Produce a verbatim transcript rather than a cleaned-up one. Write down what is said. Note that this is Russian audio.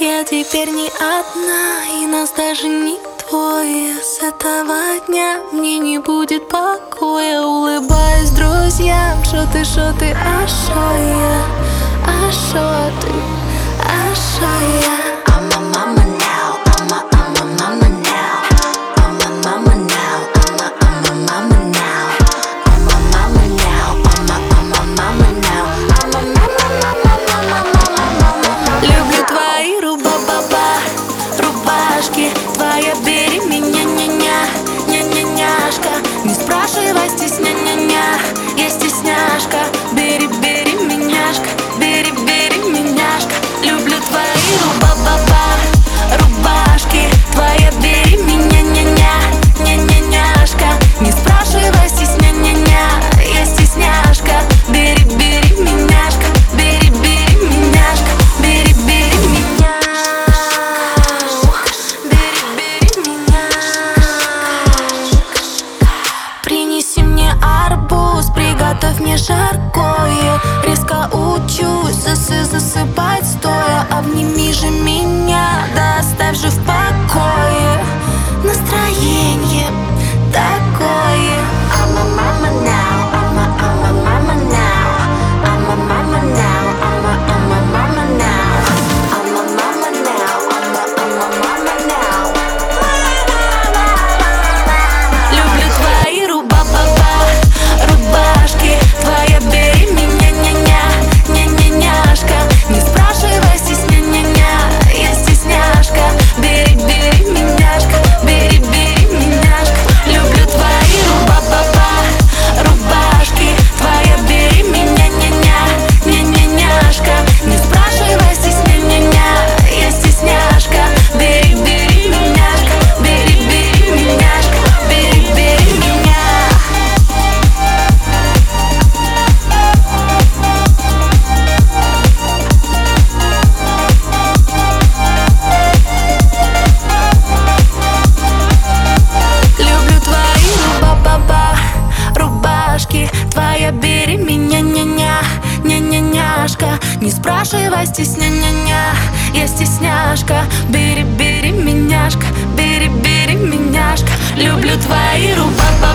Я теперь не одна, и нас даже не двое. С этого дня мне не будет покоя. Улыбаюсь друзьям, шо ты, шо ты, а шо я, а шо ты, а шо я. I'm a mama now, I'm a, I'm a mama now. I'm a mama now, I'm a, I'm a mama now. I'm a mama now, I'm a, I'm a mama now. I'm a mama, mama, mama, mama, mama. Люблю твои руба-баба, рубашки, твоя бери меня, ня-ня, ня-ня-няшка. Не спрашивай, стесня-ня-ня, я стесняшка. Бери, бери меняшка, бери, бери меняшка. Люблю твои руба-баба, рубашки, твоя бери меня, ня-ня, ня-ня-няшка. Не спрашивай, стесня-ня-ня, я стесняшка. Бери, бери меняшка, бери, бери меняшка. Бери, бери меня, бери, бери меня. Принеси мне арбуз, приготовь мне жаркое. Резко учусь засы засыпать стоя. Обними же меня, да оставь же в покое. Настроение такое. I'm a mama now, I'm a, I'm a mama now. I'm a mama now, I'm a, I'm a mama now. I'm a mama now, I'm a, I'm a mama now. Люблю твои руба-баба, рубашки, твоя бери меня, ня-ня, ня-ня-няшка. Не спрашивай, стесня-ня-ня, я стесняшка. Бери, бери меняшка, бери, бери меняшка. Люблю твои руба-баба, рубашки, твоя бери меня, ня-ня, ня-ня-няшка. Не спрашивай, стесня-ня-ня, я стесняшка. Бери, бери меняшка, бери, бери меняшка, бери, бери меня. Люблю твои руба-баба, рубашки, твоя бери меня, ня-ня, ня-ня-няшка. Не спрашивай, стесня-ня-ня, я стесняшка. Бери, бери меняшка, бери, бери меняшка. Люблю твои руба-баба.